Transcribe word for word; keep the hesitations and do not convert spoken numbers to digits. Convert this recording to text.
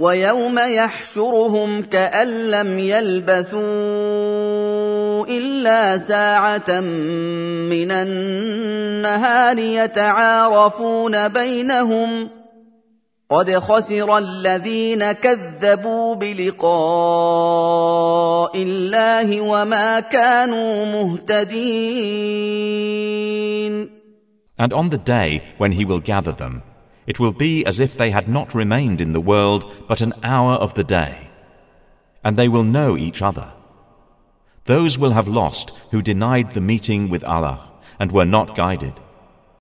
ويوم يحشرهم كأن لم يلبثوا إلا ساعة من النهار يتعارفون بينهم قد خسر الذين كذبوا بلقاء الله وما كانوا مهتدين. And on the day when he will gather them, it will be as if they had not remained in the world but an hour of the day, and they will know each other. Those will have lost who denied the meeting with Allah and were not guided.